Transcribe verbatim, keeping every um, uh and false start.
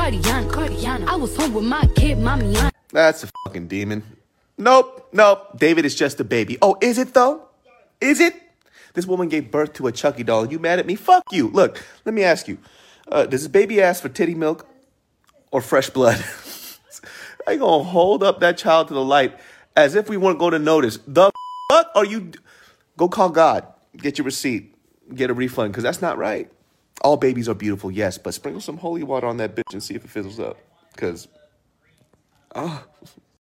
Cardiana, Cardiana. I was home with my kid, Mamiana. That's a fucking demon. Nope, nope. David is just a baby. Oh, is it though? Is it? This woman gave birth to a Chucky doll. You mad at me? Fuck you. Look, let me ask you. Uh, does this baby ask for titty milk or fresh blood? Are you going to hold up that child to the light as if we weren't going to notice? The fuck are you? Go call God. Get your receipt. Get a refund because that's not right. All babies are beautiful, yes, but sprinkle some holy water on that bitch and see if it fizzles up because, oh.